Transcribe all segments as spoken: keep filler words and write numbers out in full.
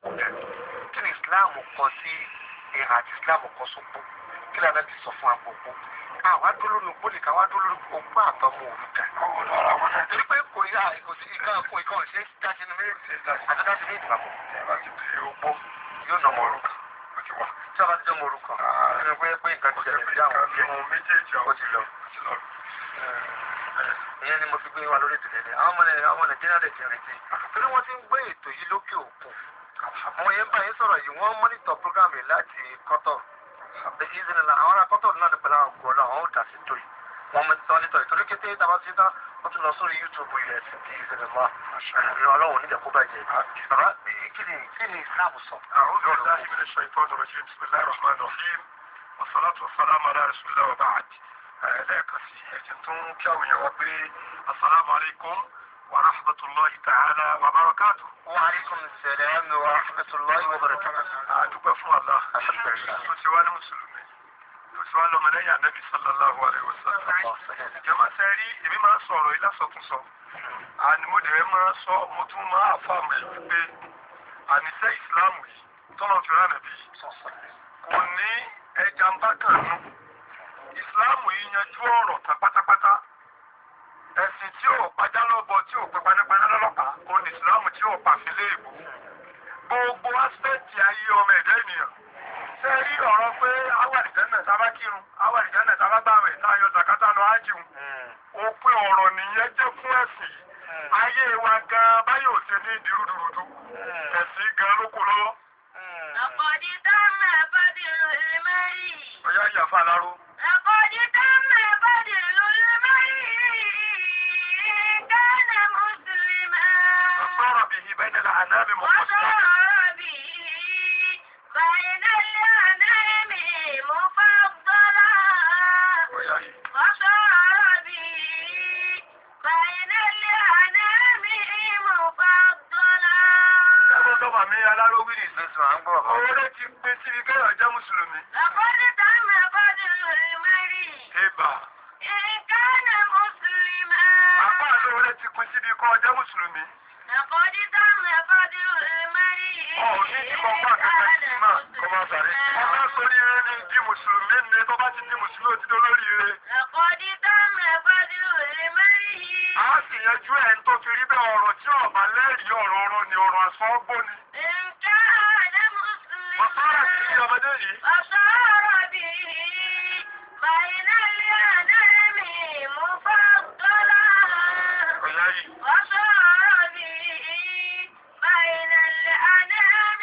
kí ni Islam kọ sí ìhà àti Islam kọ sópó kí lànà ti sọ fún àpòpó àwa dúró lórí òpó nìkan wá dúró lórí òpó àtọmọ òrùka torí pé kò yá kò sí ìkan kún ìkan ṣe dáṣe ní méjì àti dáṣe ní ìdìbàpọ̀ yóò nà ọmọ òrùka tí a bá ti jẹ́ ọmọ òrùka nínú pé pé nǹkan ti ṣẹlẹ̀ sí àwọn ó ti lọ ìyẹn ni mo fi gbé wa lórí ìtìlẹ́lẹ̀ àwọn ọmọ nàìjíríà àwọn nàìjíríà lè ti retí torí wọ́n ti ń gbé ètò yìí lókè òkun àwọn yẹn bá yín sọ̀rọ̀ yìí wọ́n mọ́nítọ̀ program yìí láti kọ́tọ̀ ìzìnlẹ̀ àwọn ará kọ́tọ̀ náà pẹ̀lú àwọn ògùn ọ̀la àwọn ò dà sí tó yìí wọ́n mọ́nítọ̀ ìtorí kété tàbá sí tán wọ́n tún lọ sórí YouTube ilẹ̀ sí ti ìzìnlẹ̀ mọ́ ìrìn ọlọ́run oníjà kó bàjẹ́ bàbá kí ni kí ni Islam sọ. أعوذ بالله من الشيطان الرجيم بسم الله الرحمن الرحيم والصلاة والسلام على رسول الله وبعد lẹ́ẹ̀kan sí ẹ̀jẹ̀ tó ń kí àwọn èèyàn wá pé assalamu alaikum wa rahmatullahi ta'ala wa barakatuh. Wa alaikum assalam wa rahmatullahi wa barakatuh. A dúpẹ́ fún Allah tó ti wá ní mùsùlùmí tó ti wá lọ́mọ lẹ́yìn ànábì sallallahu alaihi wasallam. Jàmá sẹ́rí èmi máa ń sọ̀rọ̀ ilé àsọtúnsọ ànímọ̀dé máa ń sọ mo tún máa fàmì wípé àníṣe ìsìláàmù yìí tọ́lọ̀ fi rán ànábì kò ní ẹja ń bá kàn nù. Ìsìláàmù yìí yanjú ọ̀rọ̀ tán pátápátá. Ẹ̀sìn tí ò pàjá lọ́bọ tí ò pẹ́ panápaná lọ́lọ́pàá òun ni ìsìláàmù tí ò pàfi léèbù. Gbogbo aspẹ́ẹ̀tì ayé ọmọ ẹ̀dá ènìyàn. Ṣé rí ọ̀rọ̀ pé awàlìjánà tá bá kírun, awàlìjánà tá bá gbààwẹ̀ tá yọ zakata lọ ájìun. Òpin ọ̀rọ̀ nìyẹn jẹ́ fún ẹ̀sìn. Ayé wa gan báyọ̀ ṣe ní ìdí rúdurùdu. Ẹ̀sìn gan ló kó lọ́wọ́. Àkọ́dí dáná bá di lórí mẹ́rin. Ọ̀yá ìyàfa láró. لقد تم بدل المرء كان مسلما وصار به بين الأعناب مفصلا وصار به بين الأعناب مفضلا وصار به بين الأعناب مفضلا. Ẹgbẹ́ tó bà mí aláró wí ní ìsinsin à ń gbọ́ bàbá. Oore ti pín síbi kẹ́yọ̀ jẹ́ Mùsùlùmí. لقد تم بدل المرء Eba. كان مسلما. Apá àlóore ti pín síbi kọ́ jẹ́ Mùsùlùmí. لقد تم بدل المرء Ọ̀ ní tí mo bá kẹ̀kẹ́ sí máa kọ́ máa sàrí. Ọba sórí eré ni di Mùsùlùmí ni tó bá ti di Mùsùlùmí ó ti dó lórí ire. لقد تم بدل المرء. A sì yanjú ẹ̀ ń tó fi rí bẹ́ẹ̀ ọ̀rọ̀ tí ọ̀bà lẹ́rìí ọ̀rọ̀ ọ̀rọ̀ ni ọ̀rọ̀ àsọ́gbó ni. إن كان مسلما Ọ̀sára ti di ọmọdé yìí. وصار به بين الأنام مفضلا Ọ̀yá yìí. وصار به بين الأنام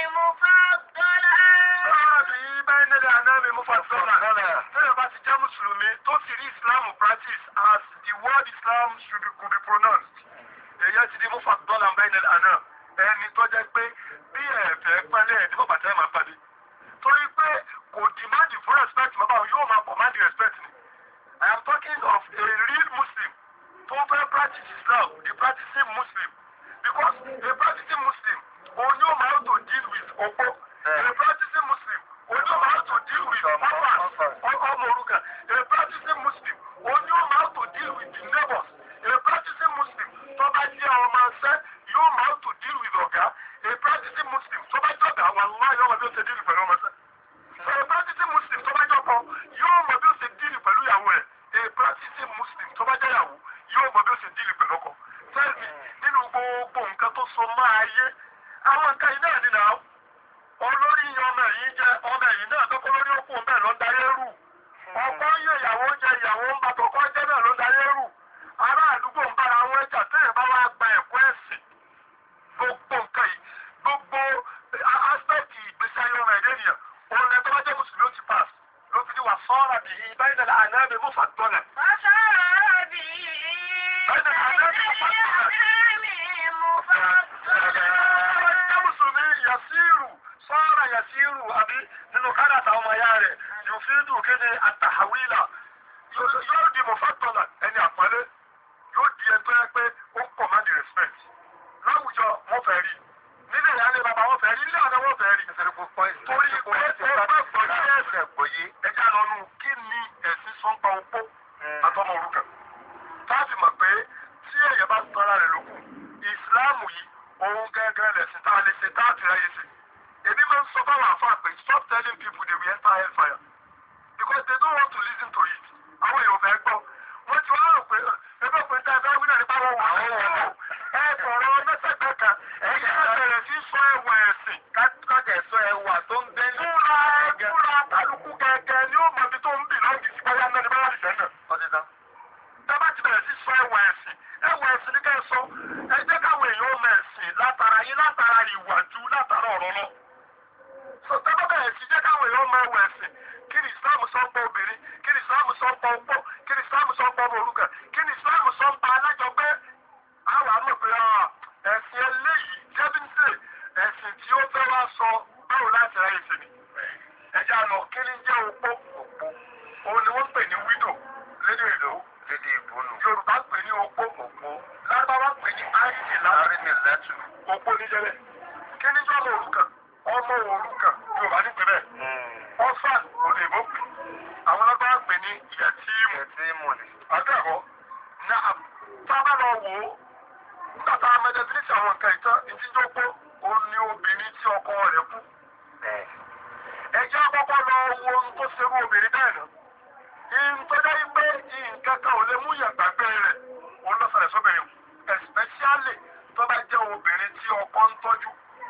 مفضلا. Sáàbì bẹ́ẹ̀ nílẹ̀ ànábì mú fàṣọ́nà. Tẹ́lẹ̀ bá ti jẹ́ Mùsùlùmí tó sì rí Islam practice as the word Islam should be, could be pronounced. Èyí ti di mú fàṣọ́nà bẹ́ẹ̀ nílẹ̀ àná. Ẹni tó jẹ́ pé bí ẹ̀fẹ̀ pẹ́lẹ́ ẹ̀ ní bàbá tẹ́ máa pàdé. Torí pé kò demand for respect bàbá yóò máa command respect ni. I am talking of a real Muslim tó fẹ́ practice Islam, the practicing Muslim. Because a practicing Muslim òun yóò máa to deal with opó. A practicing Muslim òun yóò máa to deal with orphans, ọmọ òrukàn. A practicing Muslim òun yóò máa to deal with the neighbors. A practicing Muslim tó bá jẹ́ ọmọ ṣẹ́ yóò máa to deal with ọ̀gá. A practicing Muslim tó bá jọ̀gá wallahi yóò máa bí ó ṣe deal pẹ̀lú ọmọ ṣẹ́. A practicing Muslim tó bá jọ̀kọ yóò máa bí ó ṣe deal pẹ̀lú ìyàwó ẹ̀. A practicing Muslim tó bá jẹ́ ìyàwó yóò máa bí ó ṣe deal pẹ̀lú ọkọ. Tell me nínú gbogbo nǹkan tó so máa yé àwọn nǹkan yìí náà nínú àwọn olórí ọmọ yìí jẹ ọmọ yìí náà tó kọ́ lórí òkun bẹ́ẹ̀ ló ń darí ẹrù ọkọ yẹ ìyàwó jẹ ìyàwó ń bá tọkọ jẹ náà ló ń darí ẹrù ará àdúgbò ń bára wọn ẹjà téèyàn bá wá gba ẹ̀kọ́ ẹ̀sìn gbogbo nǹkan yìí gbogbo aspect ìgbésí ayé ọmọ ẹ̀dẹ́ nìyẹn òun ẹ̀ tó bá jẹ́ mùsùlùmí ó ti pass ló fi ní wà sọ́ọ́rà bì í báyìí náà àná mi mú fàtọ́lẹ̀. وصار به بين الأعناب مفضلا. Ọjọ́ Mùsùlùmí Yasiru sọ́ọ́rà Yasiru àbí nínú káràtà ọmọ ìyá rẹ̀ yóò fi dùn kéde àtàhàwílà yóò di mọ̀fàtọ́là ẹni àpọ́nlé yóò di ẹni tó yẹ pé ó ń command respect. Láwùjọ wọ́n fẹ́ rí nílé ìyáálé bàbá wọ́n fẹ́ rí nílé àná wọ́n fẹ́ rí. Torí pé ẹgbẹ́ gbòye ẹsẹ̀ gbòye ẹja lọ́nu kí ni ẹ̀sìn sọ́npa opó àtọmọ òrukàn. Táàbì mọ̀ pé tí èèyàn bá tọ́ra rẹ̀ lókun ìsìláàmù yìí òun gẹ́gẹ́ lẹ̀sìn tá a lè ṣe ṣe táàtì ráyè sí. Èmi máa ń sọ fáwọn àfáà pé stop telling people they will enter hellfire because they don't want to listen to it. Àwọn èèyàn fẹ́ gbọ́. Wọ́n ti wá rò pé ẹgbẹ́ pé tá a fẹ́ wí náà nípa wọn wà lọ́wọ́. Ẹ sọ̀rọ̀ mẹ́sẹ̀gbẹ́ kan. Ẹ̀yìn náà bẹ̀rẹ̀ sí sọ ẹwà ẹ̀sìn. Kájẹ̀ sọ ẹwà tó ń bẹ́ ní. Fúra fúra kálukú gẹ́gẹ́ ni ó mọ ibi tó ń bì lọ́ọ̀dì sí báyá náà ní báyá nìjẹ́ náà. Ọdún tán. Tábà ti bẹ̀rẹ̀ sí sọ ẹwà ẹ̀sìn. Ẹwà ẹ̀sìn ní kẹ́ sọ. Ẹ jẹ́ káwọn èèyàn mọ ẹ̀sìn látara yín látara ìwà ju látara ọ̀rọ̀ lọ. Sọ tábà bẹ̀rẹ̀ sí jẹ́ káwọn èèyàn mọ ẹwà ẹ̀sìn. Kí ni Ìsìlámù sọ ń pa obìnrin? Kí ni Ìsìlámù sọ ń pa opó? Kí ni Ìsìlámù sọ ń pa ọmọ òrukàn? Kí ni Ìsìlámù sọ ń pa alájọgbé? Àwọn àmọ̀ pé ẹ̀sìn eléyìí jẹ́bíńsì ẹ̀sìn tí ó fẹ́ wá sọ báwo láti ráyè sí ni. Ẹja lọ kí ni jẹ́ opó? Òpó. Òun ni wọ́n pè ní wídò lédè èdò. Lédè ìbónú. Yorùbá pè ní opó. Òpó. Lárúbáwá pè ní áyìnì láti. Láàrin ìlẹ́tù. Opó ní jẹ́bẹ̀. Kí ni jọ́ ọmọ òrukàn? Ọmọ òrukàn Yorùbá ní pè bẹ́ẹ̀. Orphan òyìnbó pè. Àwọn ọlọ́gbọ́n pè ní yẹtíìmù. Yẹtíìmù ni. Àbẹ́ẹ̀kọ́ náà tábà lọ wò ó nígbà tá a mẹ́tẹ́ tí àwọn nǹkan ìtàn ìdíjókòó òun ni obìnrin tí ọkọ rẹ̀ kú. Ẹ jẹ́ àkọ́kọ́ lọ wo ohun tó ṣerú obìnrin bẹ́ẹ̀ náà. Ìtọ́jà yìí pé nǹkan kan ò lè mú yàn gbàgbé rẹ̀ òun lọ sọ̀rọ̀ sóbìnrin especially tó bá jẹ́ obìnrin tí ọkọ ń tọ́jú.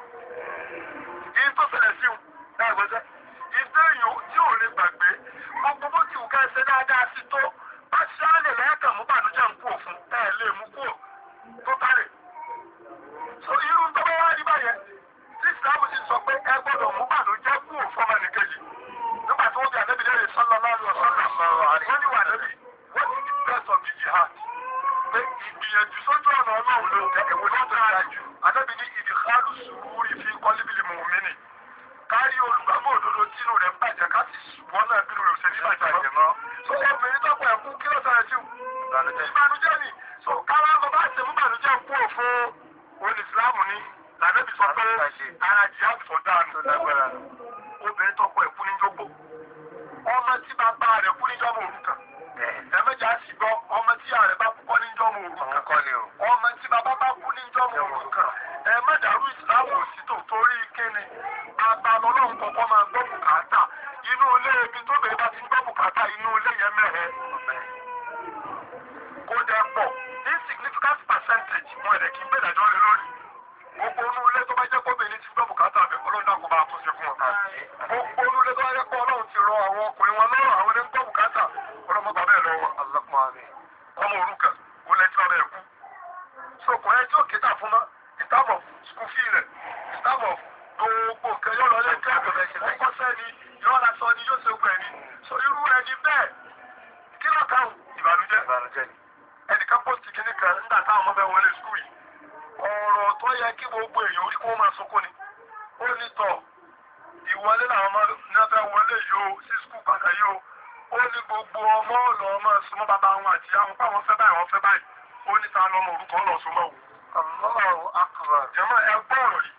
Ìyí tó ṣẹlẹ̀ sí un ẹ̀ gbọ́dọ̀ ìdé èèyàn tí ò lè gbàgbé gbogbo bó ti wù ká ẹsẹ̀ dáadáa sí tó bá ṣáálẹ̀ lẹ́ẹ̀kan mú bànújẹ́ ń kú òfin ẹ̀ lè mú kú tó kárẹ̀. So irú tó bá wá rí báyẹn tí ìsìlámù ti sọ pé ẹ gbọ́dọ̀ mú bànújẹ́ kú òfin ọmọ nìkejì nígbà tí wọ́n bí ànábì lẹ́yìn sọ́lá láàrin ọ̀sán wọ́n ní wà ànábì wọ́n ti di best of the jihad pé ìgbìyànjú sójú ọ̀nà ọlọ́run ló jẹ́ èwo ló dára jù ànábì ní ìdíkàlù sùúrù fi kọ́líbìlì mùmínì kárí olùgbàgbọ́ òdodo tínú rẹ̀ ń bàjẹ́ ká sì wọ́n náà bínú rẹ̀ ṣe ní bàjẹ́ mọ́. So obìnrin tó pọ̀ ẹ̀kú kí ló sọ̀rọ̀ sí ìbànújẹ́ ni. So kára ọmọ bá ṣe mú bànújẹ́ kú òfin òun ìsìlámù ni lànàbì sọ pé ara jihad for dànù. Obìnrin tó pọ̀ ẹ̀kú ní jókòó. Ọmọ tí bàbá rẹ̀ kú ní jọ́mọ̀ òrukàn. Ẹ̀mẹ́jà sì gbọ́ ọmọ tí ààrẹ bá kú kọ́ ní jọ́mọ̀ òrukàn. Ọmọ tí bàbá bá kú ní jọ́mọ̀ òrukàn. Ẹ̀mẹ́dàrú ìsìlámù òsì tó torí kíni. Bàbá ọlọ́run kọ̀ọ̀kan máa gbọ́ bùkátà. Inú ilé ibi tó bẹ̀rẹ̀ bá ti ń gbọ́ bùkátà inú ilé yẹn mẹ́rẹ̀. Kó jẹ́ pọ̀ insignificant percentage wọn ẹ̀rẹ̀ kí n bẹ̀rẹ̀ jọ lé lórí. Gbogbo inú ilé tó bá jẹ́ kó bẹ̀rẹ̀ ti gbọ́ bùkátà bẹ̀ ọlọ́run náà kó bá tún ṣe fún wọn. Gbogbo inú ilé tó bá jẹ́ pé ọlọ́run ti rọ àwọn ọkùnrin wọn lọ́rọ̀ àwọn ẹni ń gbọ́ bùkátà ọlọ́mọ bàbá ẹ̀ lọ́wọ́. Ọmọ òrukàn kò lẹ́tí ọbẹ̀ ẹ̀kú. So kò ẹ tí ó kéta fún mọ́ in terms of school fee rẹ̀ in terms of gbogbo nǹkan yóò lọ lẹ́jọ́ ẹ̀kọ́ ẹ̀kọ́ sẹ́ni yóò la sọ ni yóò ṣe gbẹ̀ ni. So irú ẹni bẹ́ẹ̀ kí ló kàn ìbànújẹ́ ẹnìkan pọ́sìtì kìíní kan nígbà táwọn ọmọ bẹ́ẹ̀ wọlé skul yìí ọ̀rọ̀ tó yẹ kí gbogbo èèyàn orí kó máa sunkún ni ó ní tọ̀ ìwọlé làwọn ọmọ náà fẹ́ wọlé yìí o sí skul padà yìí o ó ní gbogbo ọmọ ọ̀lọ́ ọmọ súnmọ́ bàbá wọn àti àwọn pàwọn fẹ́ báyìí wọ́n fẹ́ báyìí ó ní ta lọ́mọ orúkọ ọ̀lọ́ súnmọ́ o. Allahu akbar. Jẹ́mọ́ ẹ gbọ́ ọ̀rọ̀ yìí.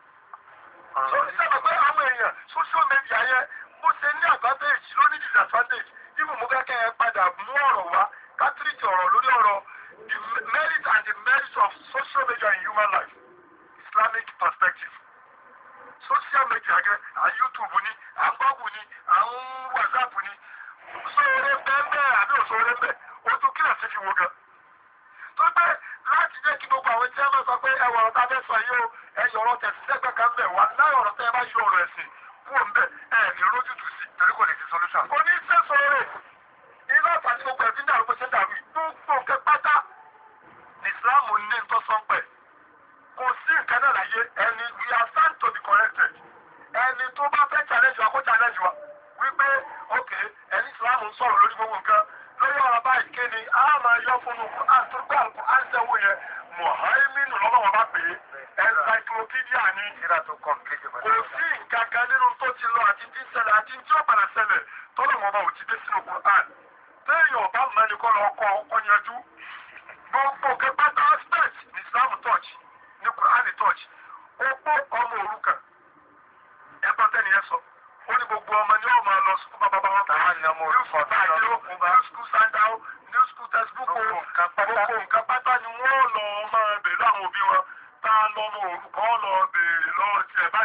So sábà pé àwọn èèyàn social media yẹn bó ṣe ní advantage ló ní disadvantage ibù mú kẹ́kẹ́ ẹ padà mú ọ̀rọ̀ wá kátírìtì ọ̀rọ̀ lórí ọ̀rọ̀ the merit and the merits of social media in human life Islamic perspective. Social media gẹ à YouTube ni à Google ni à WhatsApp ni sóore bẹ́ẹ̀ àbí òṣòore bẹ́ẹ̀ ojú kílẹ̀ sí fi wo gan. Tó pé láti jẹ́ kí gbogbo àwọn tí wọ́n sọ pé ẹwà ọ̀tá fẹ́ sọ yìí o ẹ̀yọ̀ ọ̀rọ̀ tẹ̀sí sẹ́gbẹ̀ kan bẹ̀ wá láyọ̀ ọ̀rọ̀ tẹ́ ẹ bá yọ ọ̀rọ̀ ẹ̀sìn kúrò ń bẹ̀ ẹ̀ ní rójútùú sí torí kò lè ti solution. Kò ní í ṣe sọ̀rọ̀ ilé ọ̀fà tí gbogbo ẹ̀sìn dàrú pé ṣe ń dàrú gbogbo nǹkan pátá ní Ìsìláàmù ní tó sọ pẹ̀. Kò sí nǹkan náà láyé ẹni we are stand to be corrected. Ẹni tó bá fẹ́ challenge wa kó challenge wa wípé ok ẹni Ìsìláàmù ń sọ̀rọ̀ lórí gbogbo nǹkan lórí ọ̀rọ̀ báyìí kéde a máa yọ fún un àtúntò àlùkò àǹtẹ̀wò yẹn mọ̀háímínú lọ́wọ́ bá pè é encyclopedia ni kò sí nǹkan kan nínú tó ti lọ àti tí ń ṣẹlẹ̀ àti tí ó padà ṣẹlẹ̀ tọ́lọ̀ wọn bá ò ti dé sínú Quran téèyàn ọba mẹ́ni kọ́ lọ kọ́ ọkọ́ yanjú gbogbo kẹpátá aspect ní Islam touch ní Quran touch opó ọmọ òrukàn ẹgbọ́n tẹ́ni yẹn sọ ó ní gbogbo ọmọ ní ọmọ lọ sukú bàbá bàbá wọn new school bag new school sandal new school textbook gbogbo nǹkan pátá ni wọ́n lọ máa bèèrè àwọn òbí wọn tá a lọ́mọ òrukàn lọ bèèrè lọ́wọ́ tiẹ̀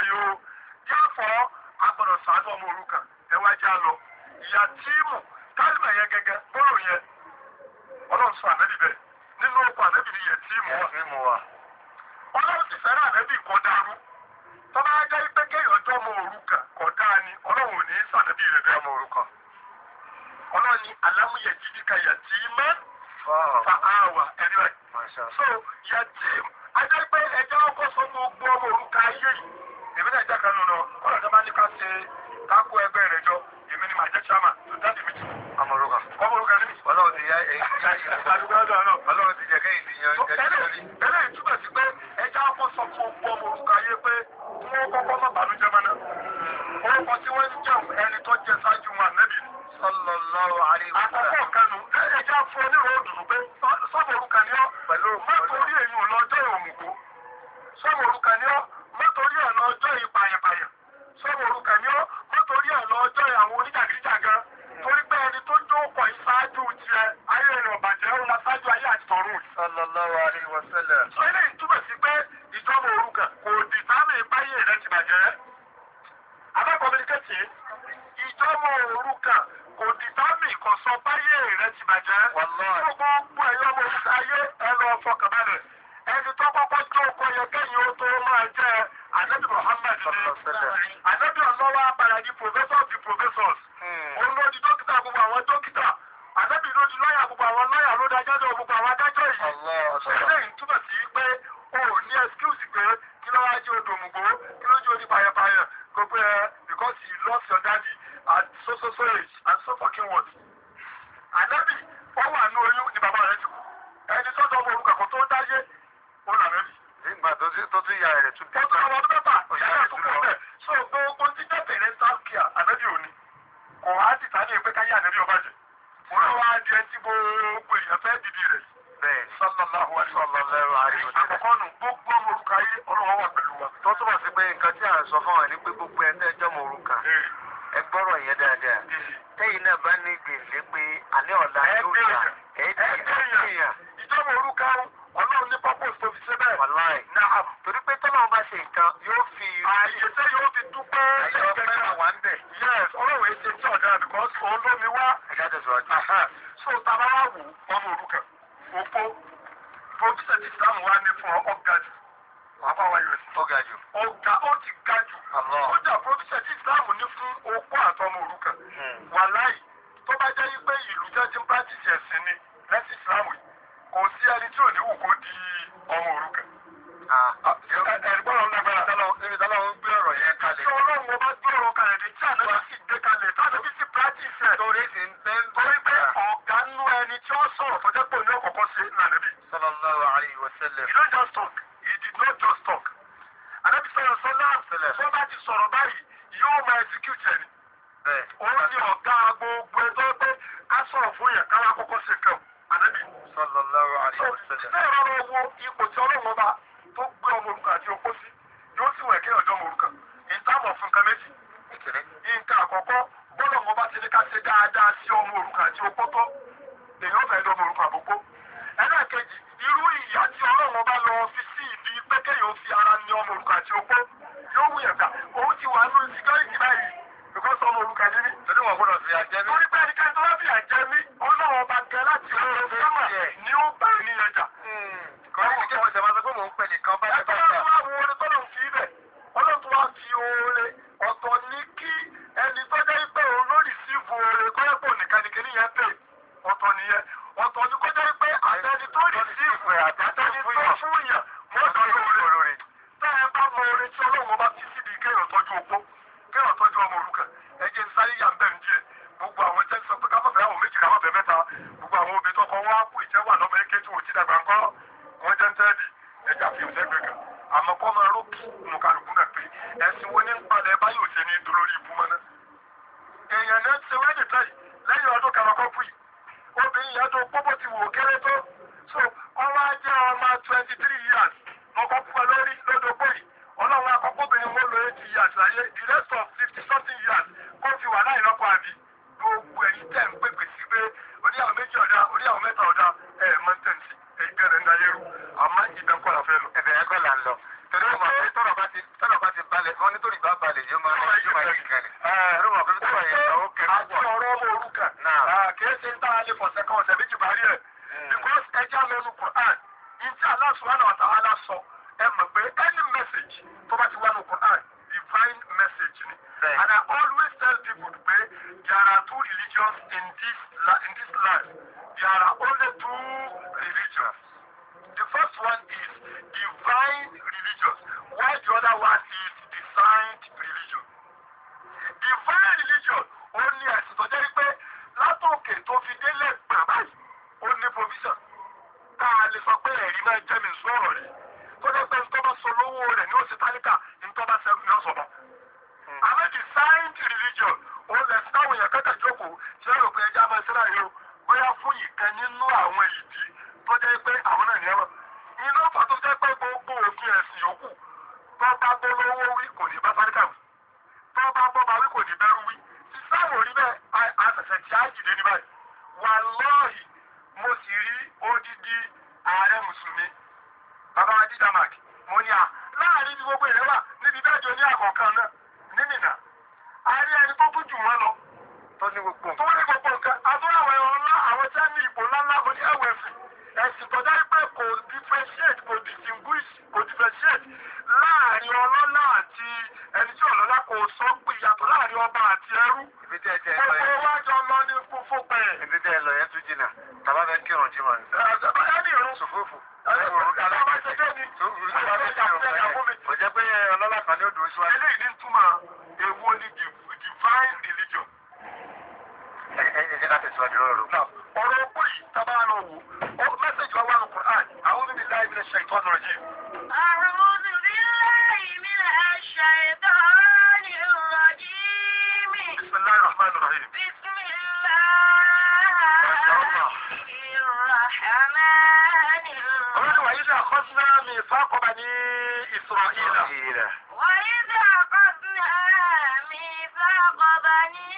ṣàánú ọmọ òrukàn ẹ wá já lọ ìyá tíìmù kálímà yẹn gẹ́gẹ́ bọ́ọ̀lù yẹn ọlọ́run sọ ànábì bẹ́ẹ̀ nínú ọkọ̀ ànábì ni yẹ tíìmù wa ọlọ́run sì fẹ́ràn ànábì kọ́ dàrú tọ́ba ajá pé kéèyàn jọ ọmọ òrukàn kọ́ dáa ni ọlọ́run ò ní sànábì rẹ̀ bẹ́ẹ̀ ọmọ òrukàn ọlọ́run ni alámúyẹ jíjíkà yẹ tíìmù fa àwà ẹni rẹ̀ so yẹ tíìmù ajá pé ẹjọ́ ọkọ̀ sọ gbogbo ọmọ òrukàn ayé yìí èmi náà jẹ́ kan nù náà ọ̀rọ̀ tó máa ní ká ṣe kákó ẹgbẹ́ rẹ̀ jọ èmi ni màá jẹ́ chairman tó dáàdì mi tì. ọmọlúkà ọmọlúkà ni. ọlọ́run ti yá ẹ̀yìn ti yá ìlú. àdúgbò ọ̀dọ̀ náà. ọlọ́run ti jẹ́ kẹ́yìn ti yan gẹ́gẹ́ lórí. bẹ́ẹ̀ ni túbọ̀ sí pé ẹja ọkọ̀ sọ fún gbogbo ọmọ òrukàn ayé pé kí wọ́n kọ́kọ́ má bànújẹ́ mọ́ náà. orúkọ tí wọ́n ń jẹun ẹni tó jẹ ṣáájú wọn ànábì. sallallahu alaihi wasallam. àkọ́kọ́ kanu ẹja fún onírò òdùnnú pé sọ́mọ òrukàn ni ọ́ pẹ̀lú mọ́tòrí èyí lọ́jọ́ òmùgọ̀ sọ́mọ òrukàn ni ọ́ mọ́tòrí ọ̀nà ọjọ́ ìpàyàpàyà sọ́mọ òrukàn ni ọ́ mọ́tòrí ọ̀nà ọjọ́ àwọn oníjàgídíjàgan torí pé ẹni tó jókòó ìṣáájú tiẹ̀ ayé rẹ̀ ọ̀bàjẹ́ ó lọ ṣáájú ayé àti tọ̀run. sallallahu alaihi wasallam. sọ eléyìí túbọ̀ sí pé ìjọba òrukàn kò dì sáàmì ìbáyé rẹ̀ ti bàjẹ́. abẹ́ kọ́míníkẹ́tì ìjọba òrukàn kò dì sáàmì ìkọ̀sọ́ báyé rẹ̀ ti bàjẹ́. gbogbo ẹ̀yọ́ ọmọ òrukàn ayé ẹ lọ fọkànbalẹ̀ ẹni tó kọ́kọ́ jókòó yẹ kẹ́yìn ó tó máa jẹ́ Ànábì Muhammad ní Ànábì ọlọ́wọ́ apàdà di professors di professors òun ló di dókítà gbogbo àwọn dókítà Ànábì ló di lọ́yà gbogbo àwọn lọ́yà ló dájọ́ gbogbo àwọn adájọ́ yìí ṣẹlẹ̀ ń túbọ̀ sí pé o ò ní excuse pé kí ló wá jẹ́ odò òmùgbò kí ló jẹ́ odi payapaya gbogbo ẹ because you lost your daddy at so so so age and so fucking what Ànábì ó wà ní oyún ní bàbá rẹ̀ ti kú ẹni sọ́dọ̀ ọmọ òrukàn kò tó dáyé ó nà lẹ́bi. nígbà tó ti tó ti ya rẹ̀ tún tẹ́lẹ̀. ó tún àwọn ọdún mẹ́fà ìyá rẹ̀ tún kú bẹ́ẹ̀. so gbogbo ti jẹ́ parental care ànábì òní. kò á ti tàbí pé káyé ànábì ọba jẹ. mo lọ wá di ẹtí gbogbo èèyàn fẹ́ dìde rẹ̀. bẹ́ẹ̀ sallallahu alaihi wasallam. àkọ́kọ́ nù gbogbo ọmọ òrukàn ayé ọlọ́wọ́ wà pẹ̀lú wa. tó túbọ̀ sí pé nǹkan tí à ń sọ fún wa ní pé gbogbo ẹ̀ tẹ́jọ́ ọmọ òrukàn. ẹ gbọ́rọ̀ yẹn dáadáa. tẹ́yìn náà bá ní gbèsè pé alẹ́ ọ̀la yóò dà ẹ̀ẹ́dẹ́gbẹ̀yàn. ìjọba òrukàn ọlọ́run ní purpose tó fi ṣe bẹ́ẹ̀. wàláì náà torí pé tọ́lọ́run bá ṣe nǹkan yóò fi. àyè tẹ́ yóò fi dúpẹ́. ayọ̀ fẹ́ràn wà ń bẹ̀. yes ọlọ́run èyí ṣe tí ọ̀dà because òun ló mi wá. ẹ̀ka tẹ̀síwájú. so tàbá wà wò ọmọ òrukàn òpó provision ti Islam wá ní fún ọ̀gá jù. wàá wá yóò sí. ọ̀gá jù. ọ̀gá ó ti ga jù. ó jà provision ti Islam ní fún òpó àtọmọ òrukàn. wàláì tó bá jẹ́ pé ìlú jẹ́ ti ń practice ẹ̀sìn ni lẹ́sìn Islam yìí kò sí ẹni tí ò ní wù kó di ọmọ òrukàn. ẹ̀rìgbọ́n lágbára níbi tí ọlọ́run gbé ọ̀rọ̀ yẹn kalẹ̀. tí ọlọ́run ọba gbé ọ̀rọ̀ kalẹ̀ ní tí ànábì sì gbé kalẹ̀ tí ànábì sì practice ẹ̀. torí sì ń bẹ́ ń bẹ́ torí pé ọ̀gá nú ẹni tí ó sọ̀rọ̀ tó jẹ́ pé òní ọ̀kọ̀ọ̀kan ṣe ní ànábì. sallallahu alaihi wasallam. he don't just talk he did not just talk. ànábì sọ̀rọ̀ sọ́lá tó bá ti sọ̀rọ̀ báyìí yóò máa execute ẹni. òun ni ọ̀gá gbogbo ẹjọ́ pé ká sọ̀rọ̀ fún yẹn káwá kọ́kọ́ ṣe kàn ànábì. sallallahu alaihi wasallam. ṣé ìrọ̀rùn owó ipò tí ọlọ́run ọba tó gbé ọmọ òrukàn àti opó sí yóò sì wẹ̀ kí ọjọ́ ọmọ òrukàn ìtààmú fún nǹkan méjì. nǹkan àkọ́kọ́ bọ́lọ̀ ọmọ bá ti ní ká ṣe dáadáa sí ọmọ òrukàn àti opó tó èèyàn fẹ́ lọ́mọ òrukàn àbòkó. ẹlẹ́ẹ̀kejì irú ìyà tí ọlọ́run ọba lọ fi sí ibi pé kéèyàn fi ara ní ọmọ òrukàn àti opó yóò wù yẹn gbà òun ti wà nínú security báyìí because ọmọ òrukàn ní mí. torí wọn gbọ́dọ̀ fi àjẹ mí. torí pé ẹnikẹ́ni tó bá fi àjẹ mí ọlọ́run ọba gẹ láti ọ̀rọ̀ sọ́mà ni ó bá ènìyàn jà. kọ́ ẹ́ kí wọ́n ṣe máa sọ pé mò ń pè nìkan bá ṣe bá ṣe. ẹgbẹ́ wọn wo orin tó lòun fi ibẹ̀ ọlọ́run tó wá fi oore ọ̀tọ̀ ní kí ẹni tó jẹ́ pé òun ló rìsíìfù oore kọ́lẹ́pọ̀ nìkan ní kíní yẹn pè ọ̀tọ̀ nìyẹn ọ̀tọ̀ ní kó jẹ́ pé àtẹni tó rìsíìfù àtẹni tó fún yàn mọ́tò lóore. tẹ́ ẹ bá mọ oore tí ọlọ́run bá fi síbi kéèyàn tọ́jú opó kéèyàn tọ́jú ọmọ òrukàn ẹ jẹ́ sáré yà ń bẹ̀ ń jẹ́ gbogbo àwọn jẹ́ sọ pé ká mọ̀fẹ́ àwọn méjì ká mọ̀fẹ́ mẹ́ta gbogbo àwọn obìnrin tó kọ́ wá kú ìjẹ́ wà lọ́mọ eke tí wò ti dàgbà ńkọ́ wọ́n jẹ́ ń tẹ́ẹ̀dì ẹja fi òṣè gbé kan àmọ́ kọ́ máa rókì nù kálukú náà pé ẹ̀sìn wo ní padà bá yóò ṣe ní dolórí ibú mọ́ná. èèyàn náà ṣe wẹ́ẹ̀dì tẹ́yì lẹ́yìn ọdún kàlọ́kọ́ fún yìí obìnrin yẹn tó pọ́pọ́ ti wò kéré tó so ọwọ́ ajé ọmọ twenty three years ọkọ̀ púpọ̀ lórí lódòpó yìí ọlọ́run akọ́kọ́bìnrin wọn lo eighty years láyé the rest of fifty something years kó fi wà láì lọ́kọ̀ àbí gbogbo ẹ̀yin tẹ̀ ń pèpè sí pé orí àwọn méjì ọ̀dà orí àwọn mẹ́ta ọ̀dà ẹ̀ mọ́tẹ́ǹtì èyí bẹ̀rẹ̀ ń dayé rú àmọ́ ìbẹ̀ ń kọ́ la fẹ́ lọ. ẹ̀bẹ̀ ẹ̀kọ́ là ń lọ torí ọmọ pé tọ́lọ̀ bá ti tọ́lọ̀ bá ti balẹ̀ wọn nítorí bá bá balẹ̀ yóò máa yóò máa yí kan ni. ẹ̀rọ mọ̀ pé tó wà yẹn ìnáwó kẹrin àti ọ̀rọ̀ ọmọ òrukàn. kìí ṣe ń tá a lè fọ̀sẹ̀ kan ọ̀sẹ̀ méjì parí ẹ̀. because ẹja lẹ́nu Quran ìtí Allah subhanahu wa ta'ala sọ ẹ mọ̀ pé any message tó bá ti wá ní Quran divine message ni. and I always tell people pé there are two religions in this in this land. There are only two religions. The first one is divine religion, while the other one is designed religion. Divine religion only ẹ̀sìn tó jẹ́ pé látòkè tó fi délẹ̀ gbà báyìí ó ní provision. Tá a lè sọ pé ẹ̀rí máa jẹ́ mi sọ̀rọ̀ rí. Tó jẹ́ pé nítorí bá sọ lówó rẹ̀ ní oṣù tálíkà nítorí bá sẹ́nu ní ọ̀sọ̀ bá. Àmọ́ designed religion ó lẹ̀sìn táwọn èèyàn kẹ́kẹ́ jókòó tí wọ́n rò pé ẹja máa ṣe láàyè o. Bóyá fún ìkan nínú àwọn ìdí tó jẹ́ pé àwọn náà ní ẹ̀wọ̀n. Inú ọ̀fà tó jẹ́ pé gbogbo òfin ẹ̀sìn yòókù tó bá bọ́ lọ́wọ́ wí kò ní bá sáríkà wí. Tó bá bọ́ bá wí kò ní bẹ́rù wí. Sísáwò rí bẹ́ẹ̀ àṣẹ̀ṣẹ̀ tí á jìde ní báyìí. Wàláhì mo sì rí odidi ààrẹ mùsùlùmí. Bàbá wa dídá màkì. Mo ní à láàrin ní gbogbo ìrẹ́wà níbi bẹ́ẹ̀ jọ ní àkọ́kàn náà ní Mínà. A rí ẹni tó tún jù wọ́n lọ. tó ní gbogbo nǹkan. Tó ní gbogbo nǹkan. Àtúrò àwọn ẹ̀rọ ńlá àwọn tí wọ́n ní ipò ńláńlá mo ní ẹ̀wẹ̀sìn. Ẹ̀sìn tó dá pé kò differentiate kò distinguish kò differentiate láàrin ọlọ́lá àti ẹni tí ọlọ́lá kò sọ pé ìyàtọ̀ láàrin ọba àti ẹrú. Ibi tí ẹ jẹ ẹ lọ yẹn. Gbogbo wájọ lọ ní fúnfún pẹ̀. Ibi tí ẹ lọ yẹn tún jìnnà. Tàbá fẹ́ kírun jí wọn. Ẹni ìrún. Sùfúfù. Kò jẹ́ pé ọlọ́lá kan ní odò síwájú. Eléyìí ní túmọ̀ èwo ni divine religion. Ẹ ẹ jẹ́ ká tẹ̀síwájú lọ́rọ̀. Ọ̀rọ̀ ọkọ yìí tábà lọ wò ó mẹ́sẹ̀jì wa wà ní Quran. A'udhu billahi minash shaitanir rajim. أعوذ بالله من الشيطان الرجيم. بسم الله الرحمن الرحيم. بسم الله الرحمن قال الرحيم. وإذا أخذنا ميثاق بني إسرائيل وإذا أخذنا ميثاق بني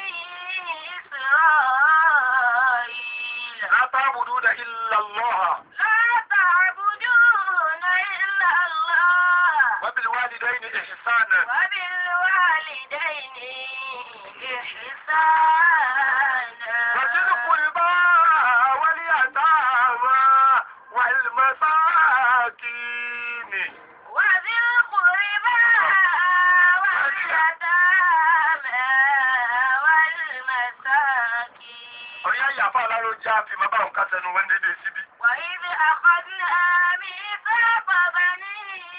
إسرائيل لا تعبدون إلا الله لا تعبدون إلا الله وبالوالدين إحسانا وبالوالدين إحسانا وذي القربى واليتامى والمساكين وذي القربى واليتامى والمساكين ọ̀yá ìyàfà aláró já fi máa bá òun ká sẹ́nu wọn dédé síbí. وإذ أخذنا ميثاق بني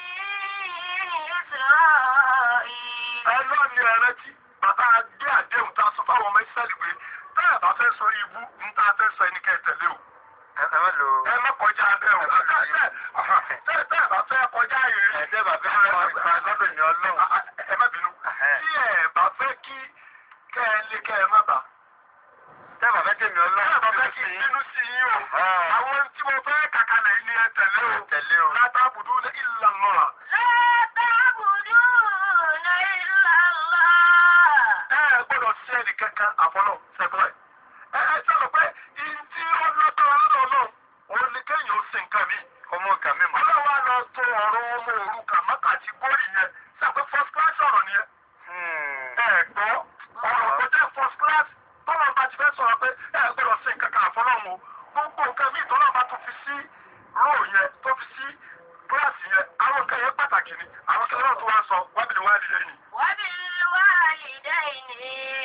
إسرائيل ẹlọ́ ni ẹ̀rẹ́tí bàbá gbé àdéhùn tá a sọ fáwọn ọmọ ìsẹ́lì pé bẹ́ẹ̀ bá fẹ́ sọ ibú ń tá a fẹ́ sọ ẹni kẹ́ ẹ tẹ̀lé o. Ẹ má lo. ẹ má kọjá abẹ́ o. bẹ́ẹ̀ bẹ́ẹ̀ bá fẹ́ kọjá yìí. Ẹ̀jẹ̀ bàbá ẹ̀ máa lọ́dọ̀ ní ọlọ́run. ẹ má bínú. tí ẹ bá fẹ́ kí kẹ́ ẹ lé kẹ́ ẹ má bà. Tẹ́ bàbá tẹ̀mí ọlọ́run. Tẹ́ bàbá kí bínú sí yín o. Àwọn tí mo fẹ́ kàkálẹ̀ yìí ni ẹ tẹ̀lé o. Tẹ̀lé o. La ta'buduna illa Allah. لا تعبدون إلا الله Ẹ gbọ́dọ̀ sí ẹnì kankan àfọlọ́ ṣẹ́gbọ́n ẹ̀. Ẹ ẹ sọ̀rọ̀ pé ìdí ọlọ́dọ̀ ọlọ́run òun ni kéèyàn ó sin nǹkan mi. Ọmọ ọ̀gá mi mọ̀. Ọlọ́wà lọ tó ọ̀rọ̀ ọmọ òrukàn mọ́kàtí górì yẹn. Ṣàpé first class ọ̀rọ̀ nìyẹn. Ẹ gbọ́ ọ̀rọ̀ tó jẹ́ first class tọ́lọ́ bá ti fẹ́ sọ̀rọ̀ pé ẹ gbọ́dọ̀ sin kankan àfọlọ́run o. Gbogbo nǹkan mi tọ́lọ́ bá tó fi sí róò yẹn tó fi sí kíláàsì yẹn àwọn nǹkan yẹn pàtàkì ni. Àwọn kí ọlọ́run tó wá sọ wábìlì wáàlì lẹ́yìn. وبالوالدين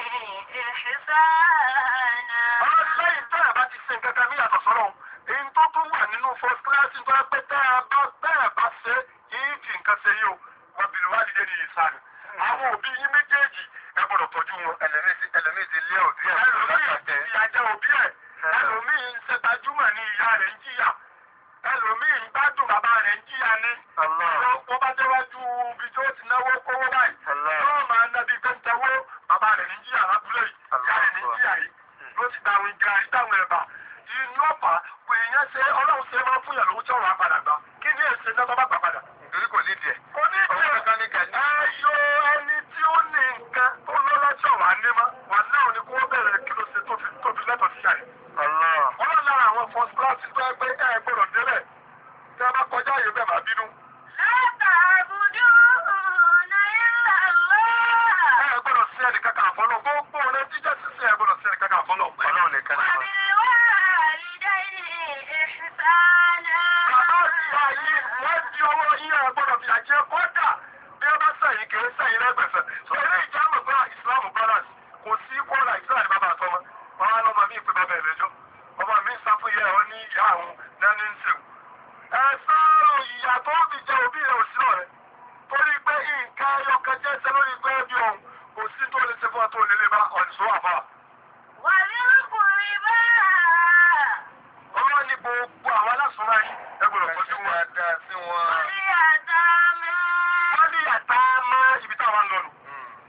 إحسانا Ọlọ́run lẹ́yìn tẹ́ ẹ̀ bá ti sin kankan ní yàtọ̀ sọ́rọ̀ èyí tó tún wà nínú first class tó ẹ pé tẹ́ ẹ bá tẹ́ ẹ bá ṣe yìí fi nǹkan ṣe yìí o wábìlì wáàlì lẹ́yìn ìsàlẹ̀. Àwọn òbí yín méjèèjì ẹ gbọ́dọ̀ tọ́jú wọn. Ẹlòmíì ti ẹlòmíì ti lé òbí ẹ̀. Ẹlòmíì ti ìyàjẹ́ òbí ẹ̀. Ẹlòmíì ń ṣe gbajúmọ̀ ní ìyá rẹ̀ ń jìyà. Ẹlòmíì ń gbádùn bàbá rẹ̀ ń jìyà ní. Wọ́n bá déwájú ibi tí ó ti náwó kówó báyìí. Yóò máa ná bí gbẹ́ntẹ́wó bàbá rẹ̀ ní jìyà lábúlé yìí. Ìyá rẹ̀ ní jìyà yìí. Ló ti dàwọn ìjà ìdáhùn ẹ̀bà. Inú ọ̀pá pé ìyẹn ṣe ọlọ́run ṣe máa fún yàn lówó tí ọ̀rọ̀ apàdà gbà. Kí ni èsì náà bá gbà padà? Nítorí kò nídìí ẹ̀. Kò ní ìdí ẹ̀. Ẹ yọ ẹni tí ó ní nǹkan tó lọ́lọ́jọ́ wà ní mọ́. Wà náà ni kó bẹ̀rẹ̀ kí ló ṣe tó fi lẹ́tọ̀ọ́ sí àyè. Ọlọ́run lára àwọn first class tó ẹ pé ẹ gbọ́dọ̀ délẹ̀. Tí a bá kọjá yìí bẹ́ẹ̀ máa bínú. لا تعبدون إلا الله ẹnì kankan àfọlọ́ gbogbo rẹ jíjẹ́ sísè ẹ gbọ́dọ̀ sí ẹnì kankan àfọlọ́ ọlọ́run nìkan náà. bàbá ìyá yìí wọ́n di ọwọ́ yín ẹ gbọ́dọ̀ fi àjẹ kọ́dà bí wọ́n bá sẹ́yìn kì í sẹ́yìn lẹ́gbẹ̀fẹ̀. sọ eré ìjáàmù pé ìsìlámù balance kò sí kọ́lá ìsìlámù bàbá àtọmọ wọn á lọ́mọ mi ìpè bàbá ẹ̀ lẹ́jọ́ ọmọ mi ń sáfúyẹ́ ọ ní ìyá àwọn nání ń sèw. ẹ sáárò ìyá tó fi jẹ òbí rẹ òsì náà rẹ torí pé nǹkan ayọkẹ jẹ ẹsẹ lórí pé ẹbí ọhún kò sí tó lè ṣe fún ọ tó lè lè bá ọ̀nìṣó àbá. wàlẹ́ ọkùnrin bá. ọlọ́run ní gbogbo àwọn alásùnmọ́ yìí ẹ gbọ́dọ̀ fojú wọn. wọ́n ní àtà mọ́. wọ́n ní àtà mọ́ ibi táwọn ń lọ nù.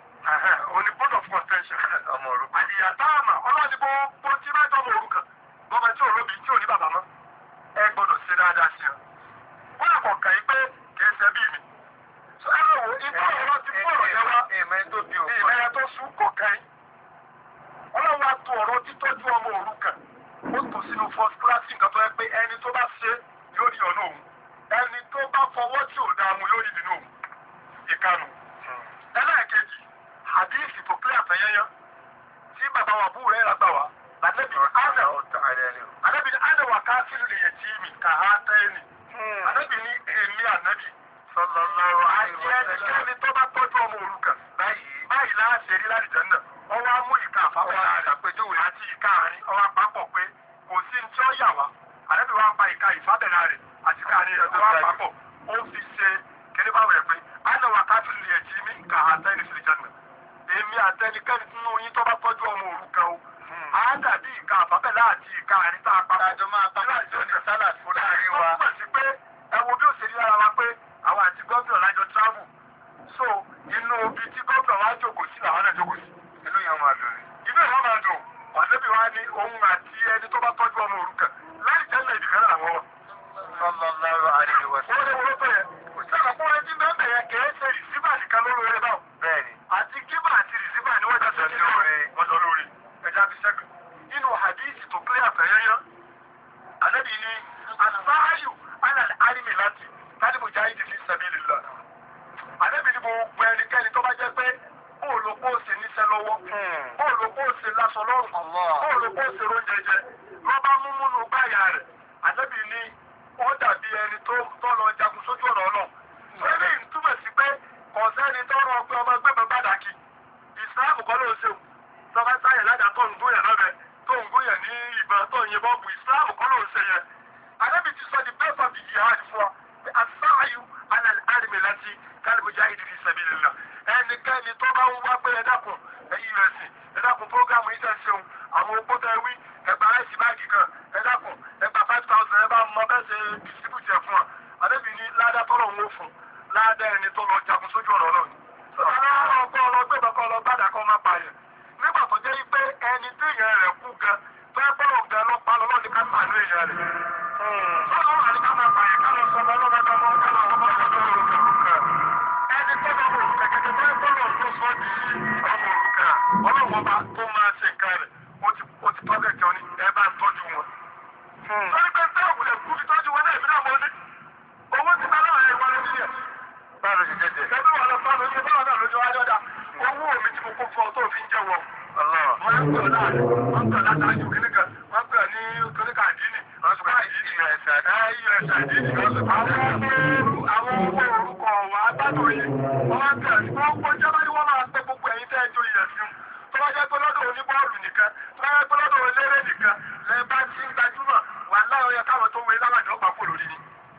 òní board of contention. ọmọ òrukàn. àdìyàtà àmà ọlọ́run ní gbogbo tí bá jọ ọmọ òrukàn bọ́mọ tí ò lóbi tí ò ní bàbá mọ́ ẹ gbọ́dọ̀ ṣe dáadáa sí ọ. wọ́n àkọ́ kàn yín pé kì í ṣe bí mi. sọ ẹ lọ́wọ́ ìgbà ọ̀rọ̀ ti fún ọ̀rọ̀ yẹn wá. ìmẹ̀yẹ tó sún kọ̀ kàn yín. ọlọ́run wa tó ọ̀rọ̀ títọ́jú ọmọ òrukàn ó tò sínú first class nǹkan tó yẹ pé ẹni tó bá ṣe yóò rí ọ̀nà òun ẹni tó bá fọwọ́ tí ò dáa mu yóò rí nínú òun ìkànnù. ẹlẹ́ẹ̀kejì hadisi tó pé àtẹ̀yẹyẹ tí bàbá wa bú rẹ̀ gbà wá lànàbí ánà ànàbí ní ánà wà káfíìnì lè yẹ tí mi kà á tẹ́ ni ànàbí ní èmi ànàbí sallallahu alaihi wasallam àti ẹnikẹ́ni tó bá tọ́jú ọmọ òrukàn báyìí báyìí láàṣẹ rí láti jẹ́ náà ọwọ́ á mú ìka àfáwọ́lá rẹ̀ àpèjúwe àti ìka àárín ọwọ́ àpapọ̀ pé kò sí ní tí ó yà wá ànàbí wa pa ìka ìfábẹ́lá rẹ̀ àti ìka àárín rẹ̀ tó wá papọ̀ ó fi ṣe kéré báwọ̀ ẹ̀ pé ánà wà káfíìnì lè yẹ tí mi kà á tẹ́ ni sí ìjẹ́ náà èmi àtẹnikẹ́ni nínú yín tó bá tọ́jú ọmọ òrukàn o a dàbí ìka àfábẹ́lá àti ìka àárín tá a papọ̀. àjọ máa bá àjọ ní sálà fún láàrin wa. ó pè sí pé ẹ wo bí ó ṣe rí lára wa pé àwọn àti gómìnà lájọ travel so inú ibi tí gómìnà wa jókòó sí làwọn náà jókòó sí. inú yẹn máa dùn. inú yẹn máa dùn wàdébí wa ní òun àti ẹni tó bá tọ́jú ọmọ òrukàn láì jẹ́lẹ̀ ìdìkan náà wọ́n. sallallahu alaihi wasallam. ó lè wọ́n bẹ̀rẹ̀ sábà kó ẹni bẹ́ẹ̀ bẹ̀rẹ̀ kẹ́ẹ́ ṣe rìsíbà nìkan lórí rẹ̀ báwọn. bẹ́ẹ̀ni. àti kíbà àti rìsíbà ni wọ́n jẹ́ sẹ́yìn lórí ọjọ́ lórí ẹja fi ṣẹ́gun. nínú hadisi tó pé àtẹ̀yẹ́yẹ́ ànábì ní asááyù alàlẹ́ àrímì láti tani mujahidi fi sabilillah. ànábì ní gbogbo ẹnikẹ́ni tó bá jẹ́ pé bóòlù kó o ṣe níṣẹ́ lọ́wọ́ bóòlù kó o ṣe láṣọ lọ́rùn bóòlù kó o ṣe róúnjẹ jẹ lọ́ba múmúnú gbáyà rẹ̀ ànábì ní ó dàbí ẹni tó lọ jagun sójú ọ̀nà ọlọ́run. eléyìí túmọ̀ sí pé kọ̀ọ̀sẹ́ni tọrọ ọgbẹ́ ọmọ ẹgbẹ́ bàbá dàkí ìsìláàmù kọ́ ló ń ṣe tọ́ka sáyẹ̀ ládàá tó ń gúnyàn lọ́bẹ̀ tó ń gúnyàn ní ìbọn tó ń yìnbọn bù ìsìláàmù kọ́ ló ń ṣe yẹn. ànábì ti sọ di best of the jihad fún wa pé asáyù alẹ́ àrìmì láti kálíbùjáhìdì fi sabilillah. ẹnikẹ́ni tó bá ń wá pé ẹ dákun ẹ̀yìn rẹ̀ sìn ẹ dákun prógámù yìí tẹ̀ ṣeun àwọn opó tẹ wí ẹgbà ẹ̀sì báàgì kan ẹ dákun ẹgbà five thousand ẹ bá mọ bẹ́ẹ̀ ṣe distribute ẹ̀ fún wa. ànábì ní ládàá tọ́lọ̀ ń wó fún ládàá ẹni tó lọ jagun sójú ọ̀rọ̀ náà. ọlọ́run ọgbọ́n ọlọ́gbẹ́ bàkọ́ ọlọ́gbàdà kan máa pààyàn nígbà tó jẹ́ pé ẹni tí èèyàn rẹ̀ kú gan tó ẹ bọ́rọ̀ gan lọ́pàá lọ́wọ́ ní ká sàánú èèyàn rẹ̀. ọlọ́run àti ká máa pààyàn ká lọ sọ ọmọ ọlọ́mọdé ọmọ ká lọ sọmọ ọlọ́mọdé òrukàn. ẹni tó bá wọ kẹ̀kẹ́ tó ẹ bọ́rọ̀ tó sọ di ọmọ òrukàn ọlọ́run ọba tó máa ṣe nǹkan rẹ̀ ó ti tọ́kẹ̀tì ọ ní ẹ bá tọ́jú wọn. torí pé bẹ́ẹ̀ wulẹ̀ kú fi tọ́jú wọn náà èmi náà mọ́ ní owó ti bá lọ́wọ́ ẹ̀ wọlé nílẹ̀. báwo ṣe jẹjẹ. ẹbí wọn lọ fún àwọn oṣù báwọn náà lójú wájú ọ̀dà owó mi tí mo kó fún ọ tó fi ń jẹ wọn. wọ́n ń pè ọ́ láàrin wọ́n ń pè ọ́ látàájú kìnnì kan wọ́n ń pè ọ́ ní kìnnìkà àdínì wọ́n sọ pé àdínì ẹ̀sẹ̀ àdínì wọ́n sọ pé àwọn owó orúkọ wà á gbádùn yìí wọ́n máa ń pè ọ́ sí gbogbo ìjọba ni wọ́n máa pẹ́ gbogbo ẹ̀yin tẹ́ ẹjọ́ ilẹ̀ sí tó bá jẹ́ pé lọ́dọ̀ oníbọ́ọ̀lù nìkan tó bá jẹ́ pé lọ́dọ̀ eléré nìkan lẹ́ẹ̀ bá ti ń gbajúmọ̀ wà láwọn yẹ káwọn tó wọ ilé alájọ pa kó lórí ni.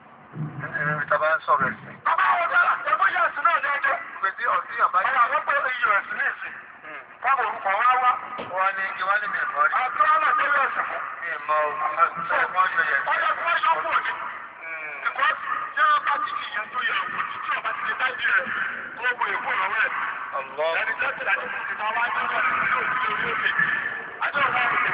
ẹ̀rọ ìta bá ń sọ̀rọ̀ ẹ̀sìn. bàbá wọn dára ẹgbẹ́ yẹn ẹ̀sìn náà jẹ́jẹ́. pèsè ọ̀sìn àbáyé. ọ̀rọ̀ àwọn pé iyọ̀ ẹ̀sìn ní ìsìn. káàbọ̀ orúkọ wá wá. wọ́n ní kí wọ́n ní mi mọ́ rí. àti wọn náà tẹ́lẹ̀ ẹ̀sìn fún. mi mọ wọ́n yọ yẹn. ọjọ́ tí wọ́n yọ kúrò ní. because tí wọ́n bá ti kìyàn tó yẹ òkú tí tí ọba ti lè dájú rẹ̀ wọ́n gbé èkó lọ́wọ́ ẹ̀. ẹni tó ti dájú kò sí ká wá jẹ́ ọ̀rọ̀ ìlú òsì lórí òkè. àjọ ọ̀gá òkè.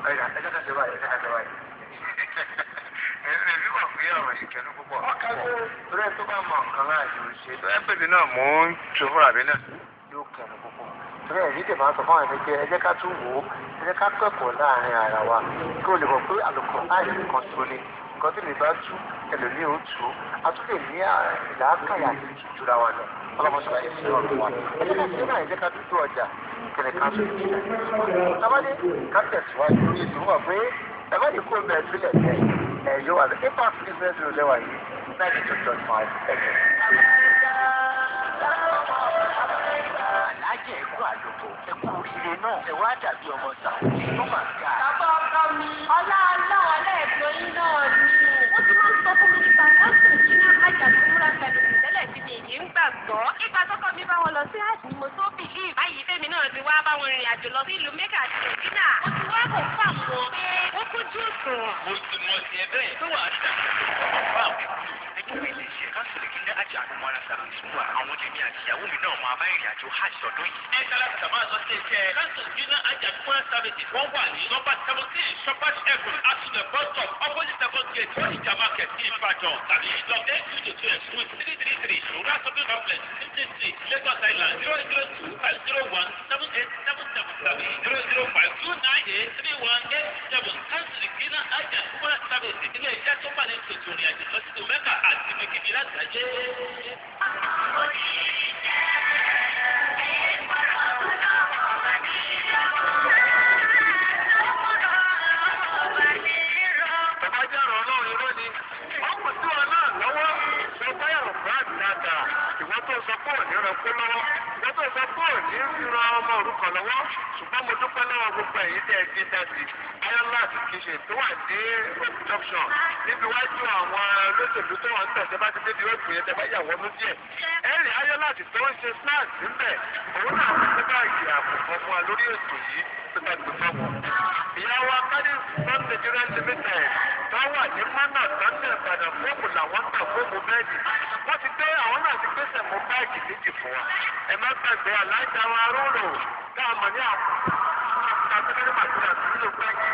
ẹ̀yà ẹ̀jẹ̀ ká ṣe báyìí ẹ̀jẹ̀ ká ṣe báyìí. Èmi wà fún yàrá ìkẹ́nu púpọ̀. Torí ẹ̀ tó bá mọ nǹkan láàyè ò ṣe. Torí ẹ̀ pèmí náà mò ń ṣe fúnra mi náà. Yóò kẹ́nu púpọ̀. Torí ẹ̀ nídìí máa sọ fún àwọn ẹ̀mí ẹ jẹ́ ká tún wò ó, ẹ jẹ́ ká kẹ́kọ̀ọ́ láàrin ara wa kí o lè mọ̀ pé àlùkò láì nǹkan tó ní. Nǹkan tí mi bá tú ẹlòmíì ó tú a tún lè ní ìlàákàyà àti ìtura wa lọ. Ọlọ́mọṣọ́lá yìí ṣe ọ̀rọ̀ wa. Ẹ jẹ́ ká ṣe náà ẹ jẹ́ ká dúdú ọjà kẹlẹ̀ ká tó ìjì náà. Tábàdé ká tẹ̀síwájú ní ìtumọ̀ pé ẹ má ní kó bẹ̀rẹ̀ sílẹ̀ bẹ́ẹ̀ ẹ̀ yóò wà lọ. Ipa business ló lẹ́wà yìí ninety two point five ẹ̀jẹ̀. Alájẹ ẹ̀kú àlòkò ẹ̀kú oríire náà ẹ̀ wá dàbí ọmọ sàwùjì tó máa ń ga. Bàbá ọkọ mi, ọlá ọlọ́wọ́ lẹ́ẹ̀kọ́ yín náà ni. Ó ti máa ń sọ fún mi nípa káṣí ìjìnà àjàdù múra pẹ̀lú ìtẹ́lẹ̀ tí mi kì í gbàgbọ́. Nípa tọ́kọ mi bá wọn lọ sí àjì mo tó bì í. Báyìí Fẹ́mi náà ti wá bá wọn rìnrìn àjò lọ sí ìlú Mẹ́kà àti Mẹ́dínà. Ó ti wá kò fún àwọn pé ó kújú òṣùwọ̀n. Mo ti mọ ti ẹ bẹ́ẹ̀ tó wà á dà. Nítorí ilé iṣẹ́ káṣílẹ̀ kí ní àjà àdúmọ́ra sàrànṣúwà àwọn jẹ̀mí àti ìyàwó mi náà máa bá ìrìn àjò hajj lọ́dún yìí. Ẹ dára sàmá lọ sí iṣẹ́ káṣílẹ̀ kí ní àjà àdúmọ́ra services wọ́n wà ní nọ́mbà seventeen shoppers airport àtúnẹ̀ bus stop opposite seven gate Onitsha market ní Ìbàdàn tàbí lọ eight two two two suite three three three Ṣòro Shopping complex fifty street Lagos Island zero zero two five zero one seven eight seven seven tàbí zero zero five two nine eight three one eight seven káṣílẹ̀ kí ní àjà àdúmọ́ra services ilé iṣẹ́ tó wà ní tòtò ìrìn àjò lọ sí Mẹ́kà àti Mẹ́kìdí lágbàáyé. Bàbá jẹ́rọ ọlọ́run irọ́ ni, wọ́n kò sí wọn náà lọ́wọ́, ṣe báyàwó Brad dáadáa, ìwọ́n tó sọ pé òní rẹ kó lọ́wọ́, ìwọ́n tó sọ pé òní ran ọmọ òrukàn lọ́wọ́, ṣùgbọ́n mo dúpẹ́ lọ́wọ́ gbogbo ẹ̀yin tẹ́ ẹ ti dási. Ayọ́láàt kì í ṣe tó wà ní Hope Junction níbi wájú àwọn olóṣèlú tó wà ń tẹ̀ tẹ́ bá ti débi òkú yẹn tẹ́ bá yà wọ́n mú díẹ̀. Ẹ̀rì Ayọ́láàt tó ń ṣe snacks níbẹ̀, òun náà ti gbé báàgì àpòpọ̀ fún wa lórí ètò yìí tó bá gbé fáwọn. Ìyàwó Akadé Sun Nigeria Limited tó wà ní Mánà Tọ́jú Ìbàdàn fóòmù làwọn tà fóòmù bẹ́ẹ̀dì. Wọ́n ti gbé àwọn náà ti gbèsè mú báàgì méjì fún wa. Ẹ má gbàgbé aláìjà wa rúrò dáàmú ní àwọn akẹ́kọ̀ọ́ màtúrà sílò báàgì.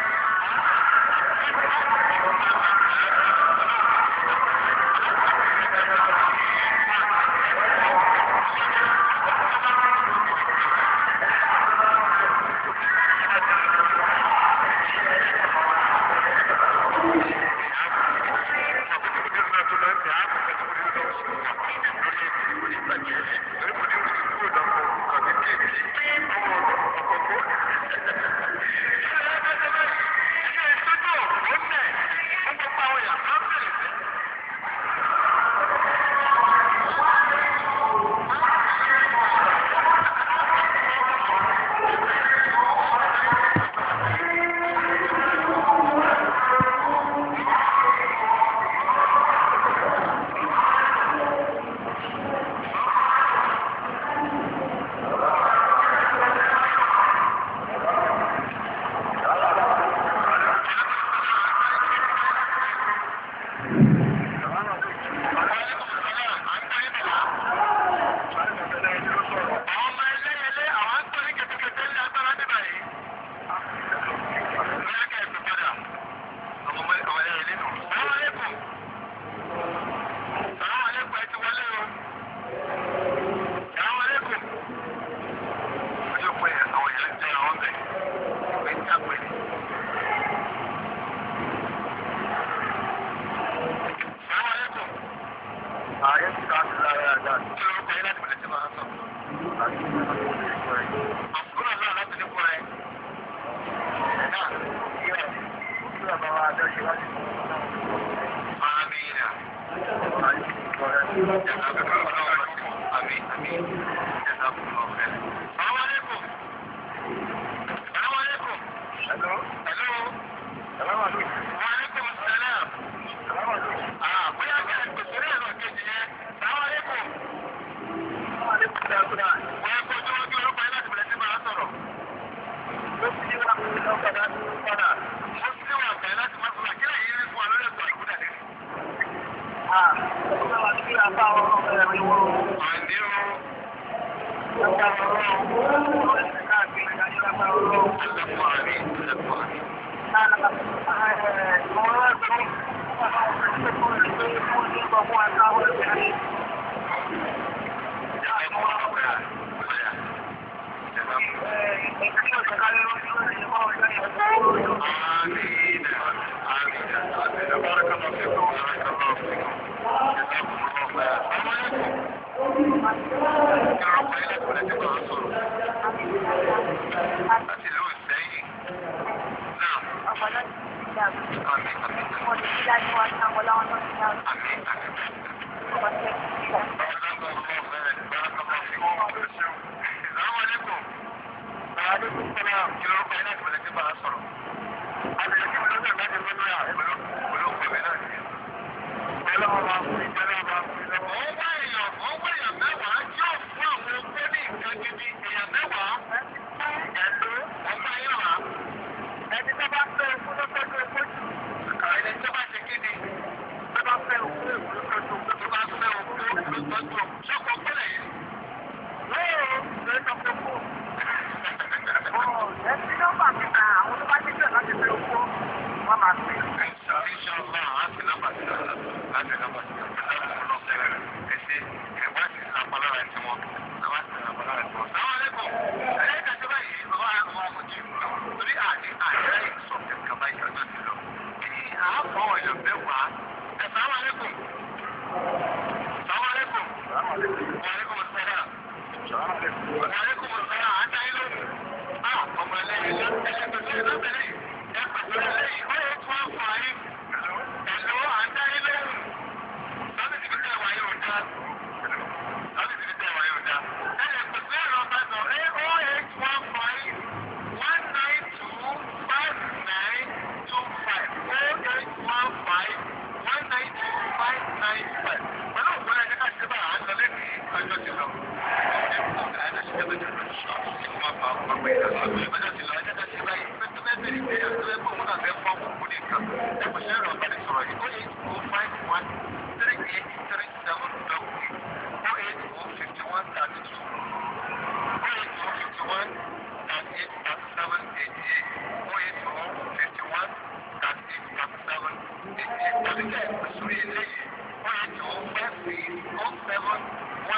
One